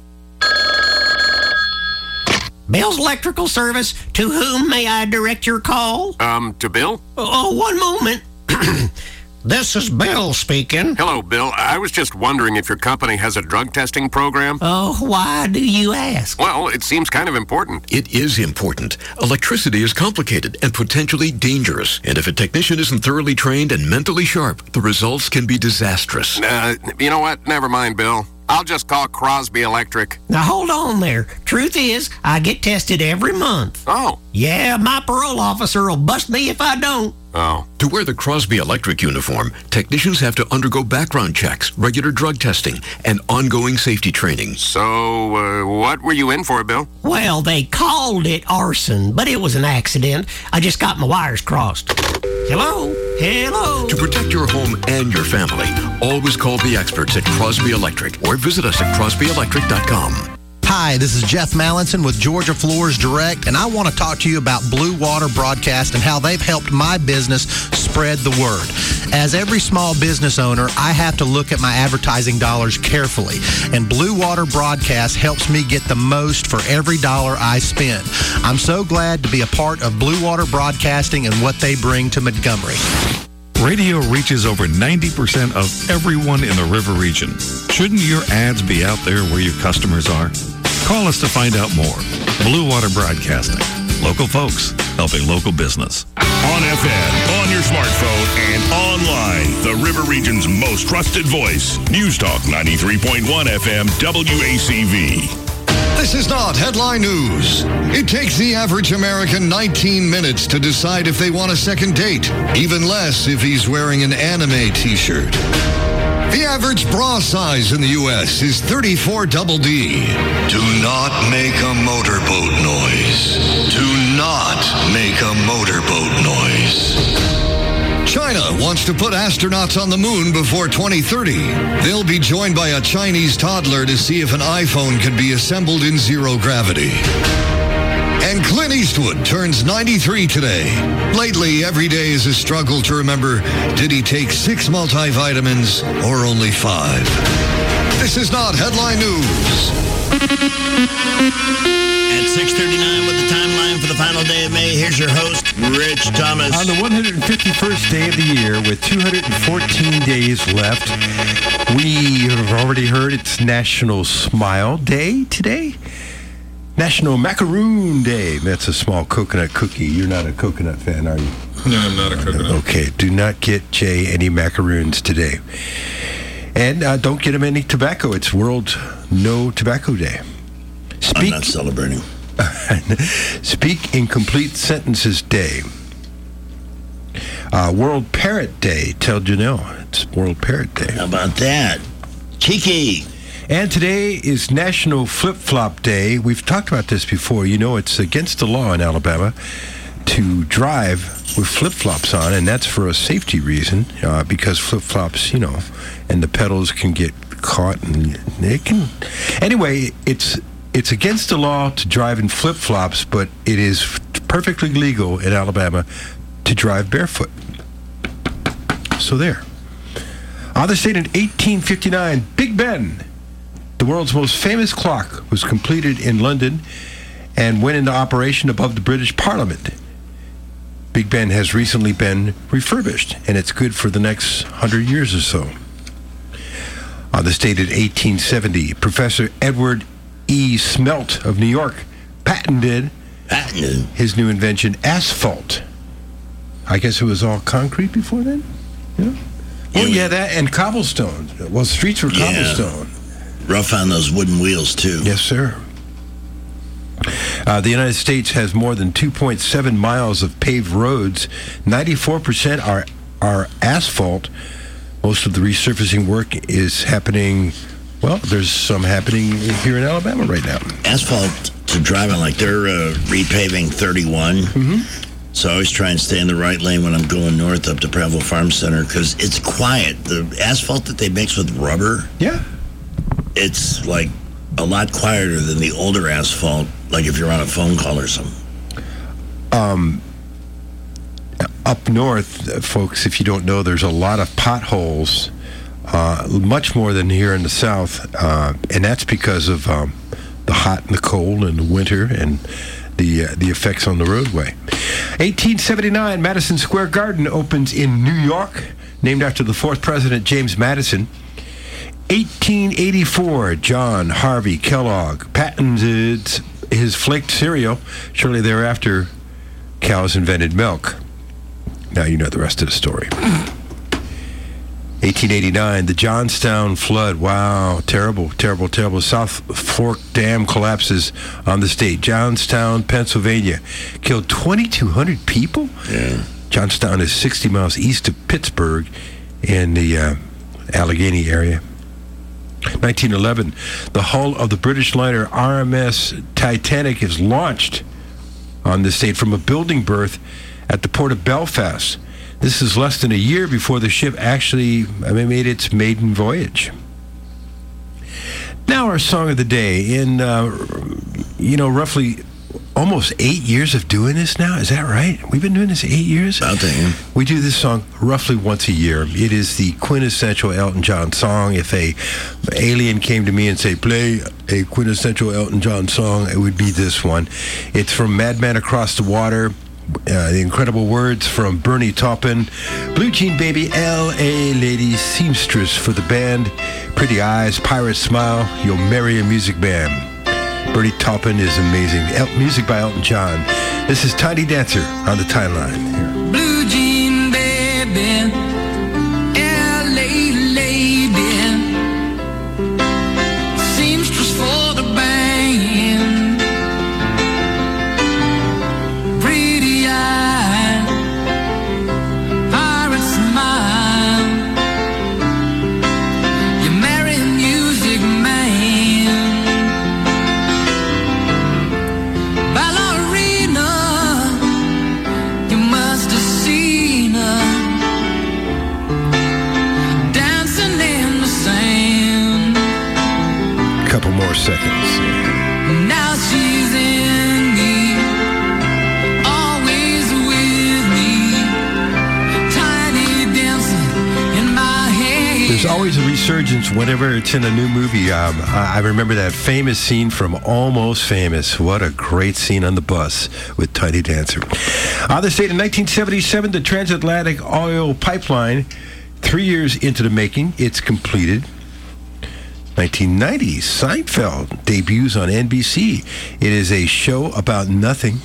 Bill's Electrical Service, to whom may I direct your call? Um, to Bill? Oh, one moment. This is Bill speaking. Hello, Bill. I was just wondering if your company has a drug testing program. Oh, why do you ask? Well, it seems kind of important. It is important. Electricity is complicated and potentially dangerous. And if a technician isn't thoroughly trained and mentally sharp, the results can be disastrous. Uh, you know what? Never mind, Bill. I'll just call Crosby Electric. Now, hold on there. Truth is, I get tested every month. Oh. Yeah, my parole officer will bust me if I don't. Oh. To wear the Crosby Electric uniform, technicians have to undergo background checks, regular drug testing, and ongoing safety training. So, uh, what were you in for, Bill? Well, they called it arson, but it was an accident. I just got my wires crossed. Hello? Hello? To protect your home and your family, always call the experts at Crosby Electric or visit us at crosby electric dot com. Hi, this is Jeff Mallinson with Georgia Floors Direct, and I want to talk to you about Blue Water Broadcast and how they've helped my business spread the word. As every small business owner, I have to look at my advertising dollars carefully, and Blue Water Broadcast helps me get the most for every dollar I spend. I'm so glad to be a part of Blue Water Broadcasting and what they bring to Montgomery. Radio reaches over ninety percent of everyone in the River Region. Shouldn't your ads be out there where your customers are? Call us to find out more. Blue Water Broadcasting. Local folks helping local business. On F M, on your smartphone, and online. The River Region's most trusted voice. News Talk ninety-three point one F M W A C V. This is not headline news. It takes the average American nineteen minutes to decide if they want a second date, even less if he's wearing an anime t-shirt. The average bra size in the U S is thirty-four double D. Do not make a motorboat noise. Do not make a motorboat noise. China wants to put astronauts on the moon before twenty thirty. They'll be joined by a Chinese toddler to see if an iPhone can be assembled in zero gravity. And Clint Eastwood turns ninety-three today. Lately, every day is a struggle to remember, did he take six multivitamins or only five? This is not Headline News. At six thirty-nine with the timeline for the final day of May, here's your host, Rich Thomas. On the one hundred fifty-first day of the year, with two hundred fourteen days left, we have already heard it's National Smile Day today. National Macaroon Day. That's a small coconut cookie. You're not a coconut fan, are you? No, I'm not a coconut. Okay, do not get Jay any macaroons today. And uh, don't get him any tobacco. It's World No Tobacco Day. Speak, I'm not celebrating. Speak in Complete Sentences Day. Uh, World Parrot Day. Tell Janelle it's World Parrot Day. How about that? Cheeky. And today is National Flip-Flop Day. We've talked about this before. You know, it's against the law in Alabama to drive with flip-flops on, and that's for a safety reason, uh, because flip-flops, you know, and the pedals can get caught, and they can... Anyway, it's it's against the law to drive in flip-flops, but it is perfectly legal in Alabama to drive barefoot. So there. On this date in eighteen fifty-nine, Big Ben, the world's most famous clock, was completed in London and went into operation above the British Parliament. Big Ben has recently been refurbished, and it's good for the next hundred years or so. On this date in eighteen seventy, Professor Edward E. Smelt of New York patented, patented his new invention, asphalt. I guess it was all concrete before then? Yeah. Oh, yeah, that and cobblestone. Well, streets were cobblestone. Yeah. Rough on those wooden wheels, too. Yes, sir. Uh, the United States has more than two point seven miles of paved roads. ninety-four percent are, are asphalt. Most of the resurfacing work is happening, well, there's some happening here in Alabama right now. Asphalt to drive on, like they're uh, repaving thirty-one. Mm-hmm. So I always try and stay in the right lane when I'm going north up to Prattville Farm Center because it's quiet. The asphalt that they mix with rubber, yeah, it's like a lot quieter than the older asphalt, like if you're on a phone call or something. Um, up north, folks, if you don't know, there's a lot of potholes, uh, much more than here in the south, uh, and that's because of um, the hot and the cold and the winter and the uh, the effects on the roadway. eighteen seventy-nine, Madison Square Garden opens in New York, named after the fourth president, James Madison. eighteen eighty-four, John Harvey Kellogg patented his flaked cereal. Shortly thereafter, cows invented milk. Now you know the rest of the story. eighteen eighty-nine, the Johnstown flood. Wow, terrible, terrible, terrible. South Fork Dam collapses on the state. Johnstown, Pennsylvania, killed twenty-two hundred people. Yeah. Johnstown is sixty miles east of Pittsburgh in the uh, Allegheny area. nineteen eleven, the hull of the British liner R M S Titanic is launched on the state from a building berth at the port of Belfast. This is less than a year before the ship actually I mean, made its maiden voyage. Now our song of the day. In, uh, you know, roughly almost eight years of doing this now. Is that right? We've been doing this eight years? About that. We do this song roughly once a year. It is the quintessential Elton John song. If a alien came to me and say, play a quintessential Elton John song, it would be this one. It's from Madman Across the Water. Uh, the incredible words from Bernie Taupin. Blue Jean Baby, L A Lady Seamstress for the band. Pretty Eyes, Pirate Smile, You'll Marry a Music Man. Bernie Taupin is amazing. El- music by Elton John. This is Tiny Dancer on the timeline. Here. Blue Jean Baby, L A Lady, seamstress for the band. Pretty eye, pirate smile, seconds. Now she's in me, always with me, tiny dancing in my head. There's always a resurgence whenever it's in a new movie. Um, I I remember that famous scene from Almost Famous. What a great scene on the bus with Tiny Dancer. On this date in nineteen seventy-seven, the transatlantic oil pipeline, three years into the making, it's completed. nineteen ninety, Seinfeld debuts on N B C. It is a show about nothing.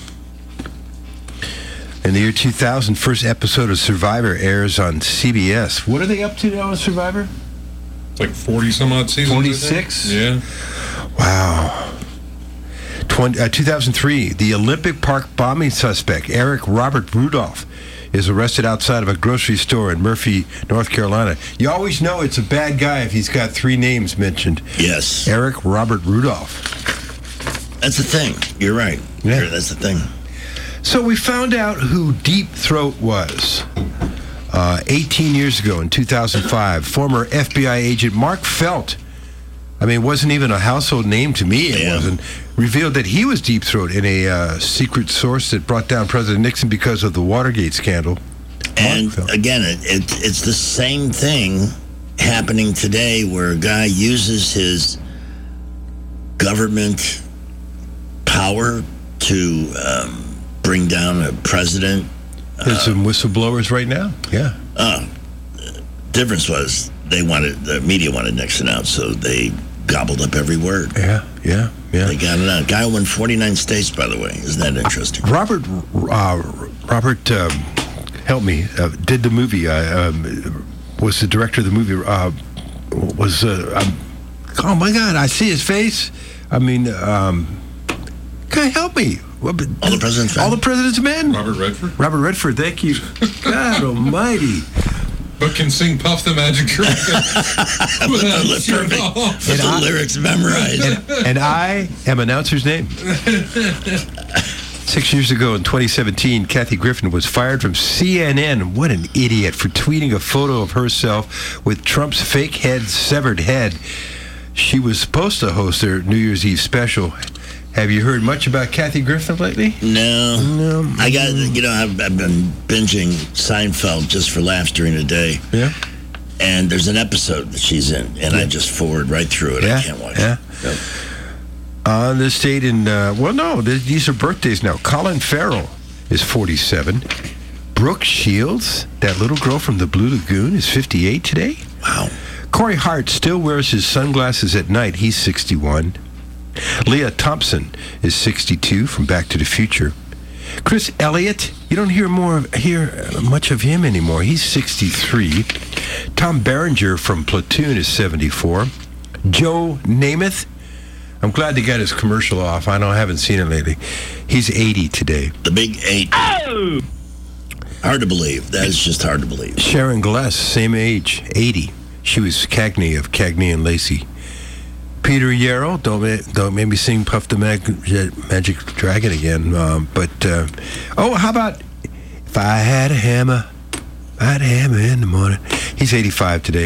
In the year two thousand, first episode of Survivor airs on C B S. What are they up to now on Survivor? It's like forty some odd seasons. forty-six? Yeah. Wow. twenty, uh, two thousand three, the Olympic Park bombing suspect, Eric Robert Rudolph, is arrested outside of a grocery store in Murphy, North Carolina. You always know it's a bad guy if he's got three names mentioned. Yes. Eric Robert Rudolph. That's the thing. You're right. Yeah. That's the thing. So we found out who Deep Throat was. Uh, eighteen years ago in two thousand five, former F B I agent Mark Felt, I mean, it wasn't even a household name to me, it Yeah. wasn't, revealed that he was Deep Throat in a uh, secret source that brought down President Nixon because of the Watergate scandal. And again, it, it, it's the same thing happening today where a guy uses his government power to um, bring down a president. There's some whistleblowers right now. Yeah. Uh, difference was they wanted, the media wanted Nixon out, so they gobbled up every word. Yeah, yeah, yeah. They got it out. Guy won forty-nine states, by the way. Isn't that interesting? Robert, uh, Robert, um, help me, uh, did the movie, uh, um, was the director of the movie, uh, was, uh, um, oh my God, I see his face. I mean, um, can you help me? All the President's Men. All the President's Men. Robert Redford. Robert Redford, thank you. God almighty. But can sing Puff the Magic Dragon with the, perfect, with the I, lyrics memorized. And, and I am announcer's name. Six years ago in twenty seventeen, Kathy Griffin was fired from C N N. What an idiot for tweeting a photo of herself with Trump's fake head, severed head. She was supposed to host their New Year's Eve special. Have you heard much about Kathy Griffin lately? No. No. I got, you know, I've, I've been binging Seinfeld just for laughs during the day. Yeah. And there's an episode that she's in, and yeah. I just forward right through it. Yeah. I can't watch yeah. it. Yep. On this date in, uh, well, no, these are birthdays now. Colin Farrell is forty-seven. Brooke Shields, that little girl from the Blue Lagoon, is fifty-eight today. Wow. Corey Hart still wears his sunglasses at night. He's sixty-one. Leah Thompson is sixty-two from Back to the Future. Chris Elliott, you don't hear more hear much of him anymore. He's sixty-three. Tom Berenger from Platoon is seventy-four. Joe Namath, I'm glad they got his commercial off. I know I haven't seen it lately. He's eighty today. The big eight. Oh! Hard to believe. That is just hard to believe. Sharon Gless, same age, eighty. She was Cagney of Cagney and Lacey. Peter Yarrow, don't don't make me sing Puff the Mag- Magic Dragon again. Um, but uh, oh, how about if I had a hammer, I had a hammer in the morning. He's eighty-five today.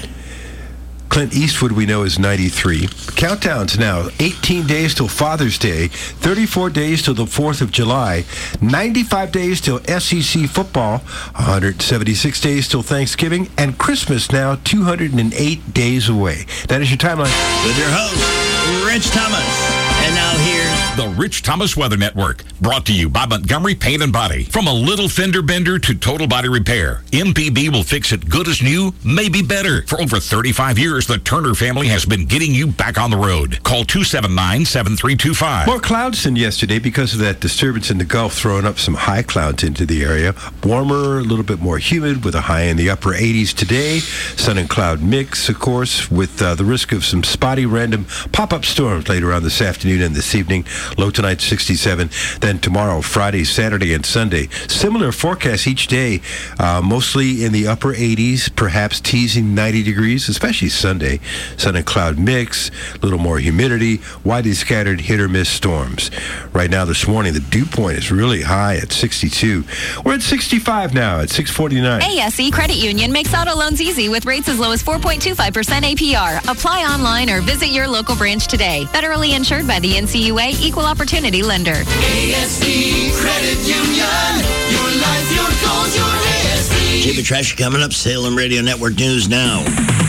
Clint Eastwood, we know, is ninety-three. Countdowns now: eighteen days till Father's Day, thirty-four days till the fourth of July, ninety-five days till S E C football, one hundred seventy-six days till Thanksgiving, and Christmas now two hundred eight days away. That is your timeline. With your host, Rich Thomas. And now here's the Rich Thomas Weather Network, brought to you by Montgomery Paint and Body. From a little fender bender to total body repair, M P B will fix it good as new, maybe better. For over thirty-five years, the Turner family has been getting you back on the road. Call two seven nine, seven three two five. More clouds than yesterday because of that disturbance in the Gulf, throwing up some high clouds into the area. Warmer, a little bit more humid with a high in the upper eighties today. Sun and cloud mix, of course, with uh, the risk of some spotty random pop-up storms later on this afternoon and this evening. Low tonight, sixty-seven. Then tomorrow, Friday, Saturday, and Sunday. Similar forecasts each day, uh, mostly in the upper eighties, perhaps teasing ninety degrees, especially Sunday. Sun and cloud mix, a little more humidity, widely scattered hit or miss storms. Right now this morning, the dew point is really high at sixty-two. We're at sixty-five now at six forty-nine. A S E Credit Union makes auto loans easy with rates as low as four point two five percent A P R. Apply online or visit your local branch today. Federally insured by the N C U A, Equal Opportunity Lender. A S E Credit Union. Your life, your goals, your A S E. Keep it trash coming up. Salem Radio Network News now.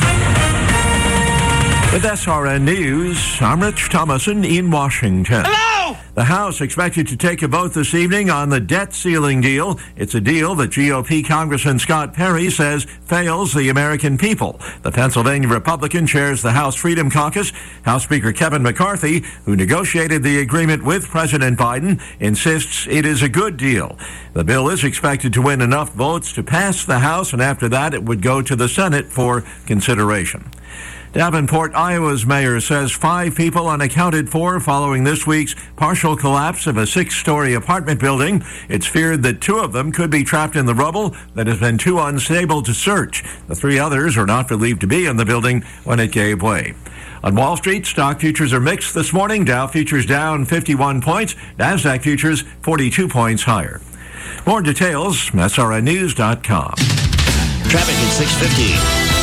With S R N News, I'm Rich Thomason in Washington. Hello! The House expected to take a vote this evening on the debt ceiling deal. It's a deal that G O P Congressman Scott Perry says fails the American people. The Pennsylvania Republican chairs the House Freedom Caucus. House Speaker Kevin McCarthy, who negotiated the agreement with President Biden, insists it is a good deal. The bill is expected to win enough votes to pass the House, and after that it would go to the Senate for consideration. Davenport, Iowa's mayor says five people unaccounted for following this week's partial collapse of a six-story apartment building. It's feared that two of them could be trapped in the rubble that has been too unstable to search. The three others are not believed to be in the building when it gave way. On Wall Street, stock futures are mixed this morning. Dow futures down fifty-one points. NASDAQ futures forty-two points higher. More details, S R N news dot com. Traffic at six fifty.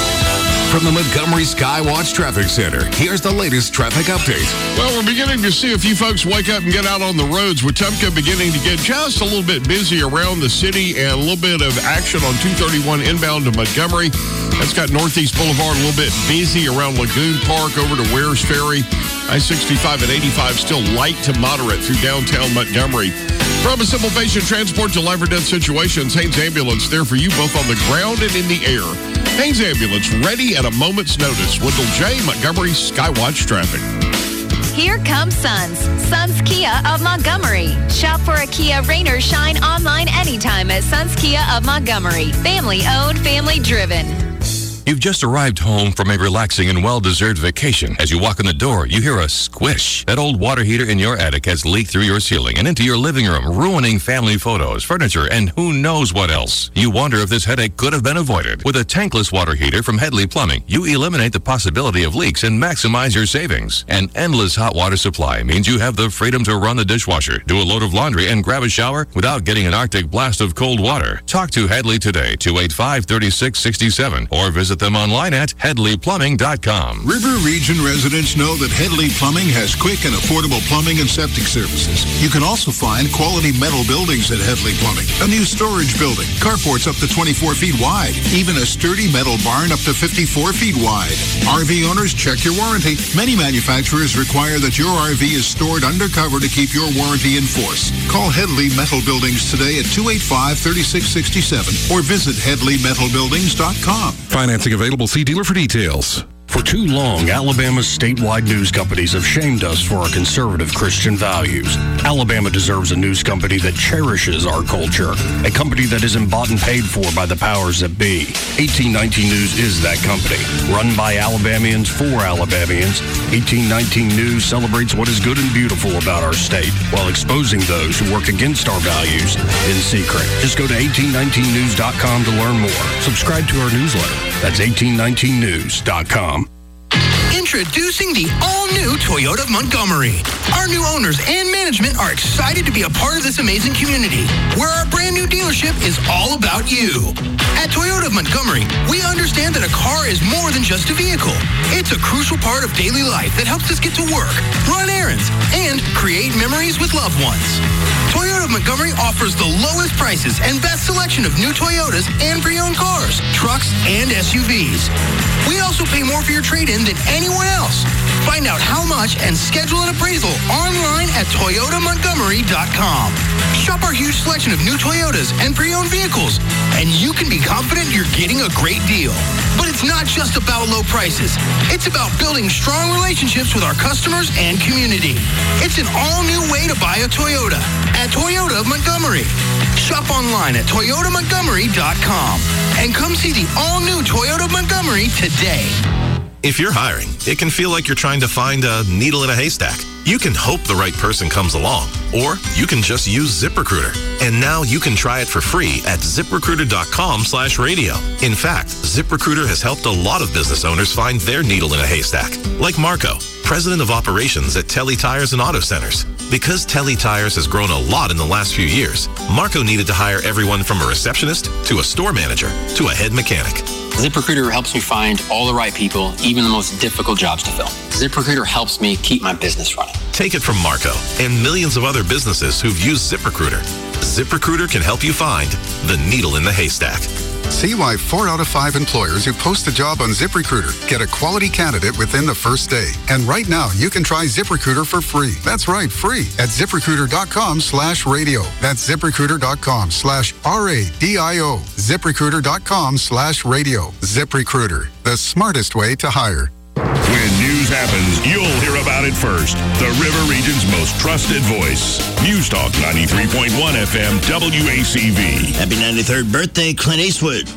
From the Montgomery Skywatch Traffic Center, here's the latest traffic update. Well, we're beginning to see a few folks wake up and get out on the roads. Wetumpka beginning to get just a little bit busy around the city and a little bit of action on two thirty-one inbound to Montgomery. That's got Northeast Boulevard a little bit busy around Lagoon Park over to Wares Ferry. I sixty-five and eighty-five still light to moderate through downtown Montgomery. From a simple patient transport to life or death situations, Haynes Ambulance there for you both on the ground and in the air. Haynes Ambulance ready at a moment's notice. Wendell J. Montgomery Skywatch Traffic. Here comes Suns. Suns Kia of Montgomery. Shop for a Kia rain or shine online anytime at Suns Kia of Montgomery. Family owned, family driven. You've just arrived home from a relaxing and well-deserved vacation. As you walk in the door, you hear a squish. That old water heater in your attic has leaked through your ceiling and into your living room, ruining family photos, furniture, and who knows what else. You wonder if this headache could have been avoided. With a tankless water heater from Headley Plumbing, you eliminate the possibility of leaks and maximize your savings. An endless hot water supply means you have the freedom to run the dishwasher, do a load of laundry, and grab a shower without getting an Arctic blast of cold water. Talk to Headley today, two eight five, three six six seven, or visit them online at headley plumbing dot com. River Region residents know that Headley Plumbing has quick and affordable plumbing and septic services. You can also find quality metal buildings at Headley Plumbing. A new storage building, carports up to twenty-four feet wide, even a sturdy metal barn up to fifty-four feet wide. R V owners, check your warranty. Many manufacturers require that your R V is stored undercover to keep your warranty in force. Call Headley Metal Buildings today at two eight five, three six six seven or visit headley metal buildings dot com. Financing available. See dealer for details. For too long, Alabama's statewide news companies have shamed us for our conservative Christian values. Alabama deserves a news company that cherishes our culture, a company that isn't bought and paid for by the powers that be. eighteen nineteen News is that company. Run by Alabamians for Alabamians, eighteen nineteen News celebrates what is good and beautiful about our state while exposing those who work against our values in secret. Just go to eighteen nineteen news dot com to learn more. Subscribe to our newsletter. That's eighteen nineteen news dot com. Introducing the all-new Toyota of Montgomery. Our new owners and management are excited to be a part of this amazing community, where our brand new dealership is all about you. At Toyota of Montgomery, we understand that a car is more than just a vehicle. It's a crucial part of daily life that helps us get to work, run errands, and create memories with loved ones. Toyota of Montgomery offers the lowest prices and best selection of new Toyotas and pre-owned cars, trucks, and S U Vs. We also pay more for your trade-in than anyone else. Find out how much and schedule an appraisal online at toyota montgomery dot com. Shop our huge selection of new Toyotas and pre-owned vehicles, and you can be confident you're getting a great deal. But it's not just about low prices. It's about building strong relationships with our customers and community. It's an all-new way to buy a Toyota at Toyota of Montgomery. Shop online at toyota montgomery dot com and come see the all-new Toyota of Montgomery today. If you're hiring, it can feel like you're trying to find a needle in a haystack. You can hope the right person comes along, or you can just use ZipRecruiter. And now you can try it for free at ZipRecruiter.com slash radio. In fact, ZipRecruiter has helped a lot of business owners find their needle in a haystack, like Marco, president of operations at Telly Tires and Auto Centers. Because Telly Tires has grown a lot in the last few years, Marco needed to hire everyone from a receptionist to a store manager to a head mechanic. ZipRecruiter helps me find all the right people, even the most difficult jobs to fill. ZipRecruiter helps me keep my business running. Take it from Marco and millions of other businesses who've used ZipRecruiter. ZipRecruiter can help you find the needle in the haystack. See why four out of five employers who post a job on ZipRecruiter get a quality candidate within the first day. And right now, you can try ZipRecruiter for free. That's right, free at ZipRecruiter.com slash radio. That's ZipRecruiter.com slash R-A-D-I-O. ZipRecruiter.com slash radio. ZipRecruiter, the smartest way to hire. When news happens, you'll hear about it first. The River Region's most trusted voice. News Talk ninety-three point one F M W A C V. Happy ninety-third birthday, Clint Eastwood.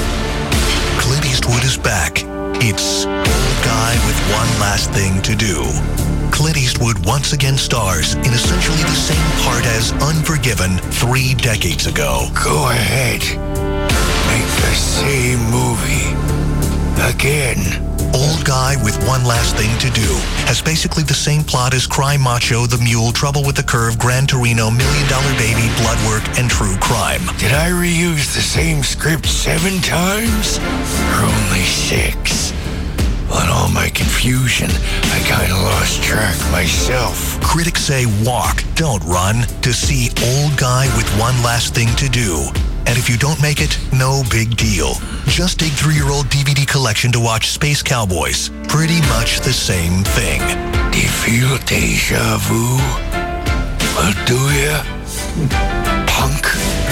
Clint Eastwood is back. It's Old Guy with One Last Thing to Do. Clint Eastwood once again stars in essentially the same part as Unforgiven three decades ago. Go ahead. Make the same movie. Again. Old Guy with One Last Thing to Do has basically the same plot as Cry Macho, The Mule, Trouble with the Curve, Gran Torino, Million Dollar Baby, Bloodwork, and True Crime. Did I reuse the same script seven times? Or only six? On all my confusion, I kinda lost track myself. Critics say walk, don't run, to see Old Guy with One Last Thing to Do. And if you don't make it, no big deal. Just dig through your old D V D collection to watch Space Cowboys. Pretty much the same thing. Do you feel deja vu? Well, do ya? Punk.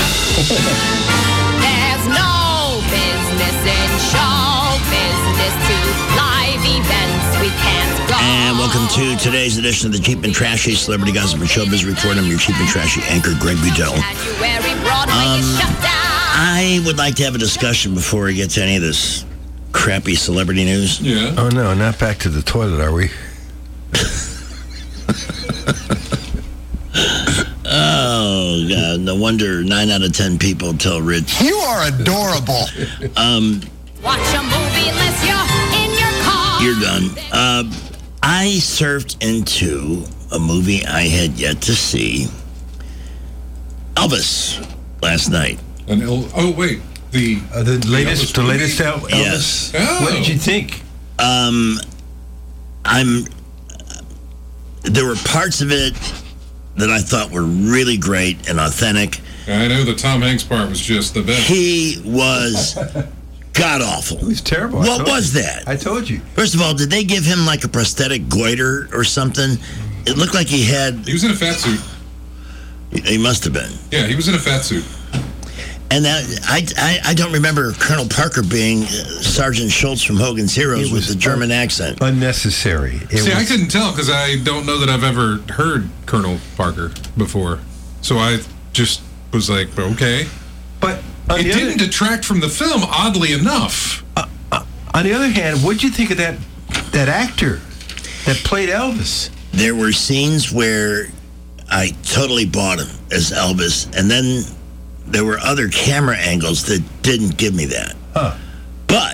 There's no business in show business to live events we can't go. And welcome to today's edition of the Cheap and Trashy Celebrity Gossip and Showbiz Report. I'm your Cheap and Trashy anchor, Greg Budell. Um, I would like to have a discussion before we get to any of this crappy celebrity news. Yeah. Oh, no, not back to the toilet, are we? Oh, God. No wonder nine out of ten people tell Rich. You are adorable. Um, Watch a movie unless you're in your car. You're done. Uh, I surfed into a movie I had yet to see. Elvis last night. An El- oh wait, the uh, the latest the, the latest El- Elvis. Yes. Oh. What did you think? Um, I'm. There were parts of it that I thought were really great and authentic. I know the Tom Hanks part was just the best. He was god awful. He was terrible. What was you. that? I told you. First of all, did they give him like a prosthetic goiter or something? It looked like he had. He was in a fat suit. He must have been. Yeah, he was in a fat suit. And that I, I, I don't remember Colonel Parker being uh, Sergeant Schultz from Hogan's Heroes with the German un- accent. Unnecessary. It See, was, I couldn't tell because I don't know that I've ever heard Colonel Parker before. So I just was like, okay. But it didn't other, detract from the film, oddly enough. Uh, uh, on the other hand, what'd you think of that that actor that played Elvis? There were scenes where I totally bought him as Elvis, and then there were other camera angles that didn't give me that. Huh. But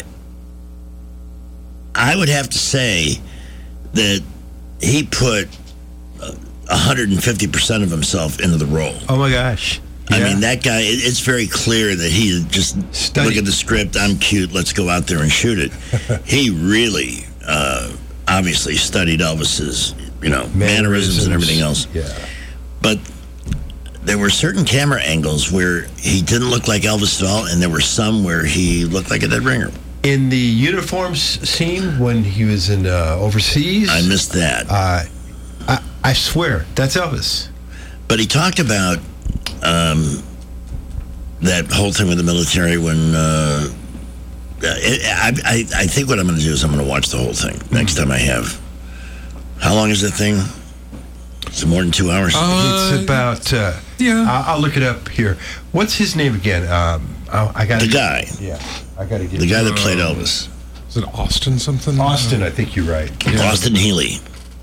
I would have to say that he put uh, one hundred fifty percent of himself into the role. Oh, my gosh. I Yeah. mean, that guy, it, it's very clear that he just, Studied. look at the script, I'm cute, let's go out there and shoot it. He really, uh, obviously studied Elvis's, you know, mannerisms, mannerisms and everything else. Yeah. But there were certain camera angles where he didn't look like Elvis at all, and there were some where he looked like a dead ringer. In the uniforms scene when he was in uh, overseas, I missed that. Uh, I, I swear, that's Elvis. But he talked about um, that whole thing with the military when. Uh, it, I, I, I think what I'm going to do is I'm going to watch the whole thing next time I have. How long is that thing? Is it more than two hours? Uh, it's about. Uh, yeah. I'll, I'll look it up here. What's his name again? Um, I, I got the guy. Yeah, I got to get the guy it. that played Elvis. Is it Austin something? Austin, I think you're right. Yeah. Austin Healy.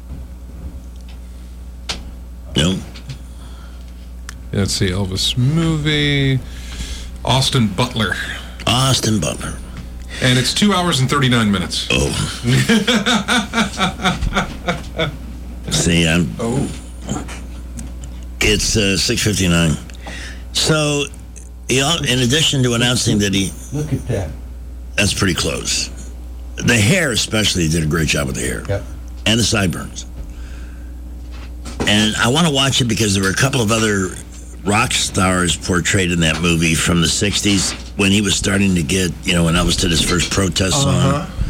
No. Yeah, let's see, Elvis movie. Austin Butler. Austin Butler. And it's two hours and thirty-nine minutes. Oh. See, I'm... Oh. It's uh, six fifty-nine. So, he, in addition to announcing that he... Look at that. That's pretty close. The hair especially did a great job with the hair. Yep. And the sideburns. And I want to watch it because there were a couple of other rock stars portrayed in that movie from the sixties when he was starting to get, you know, when Elvis did his first protest Uh-huh. song.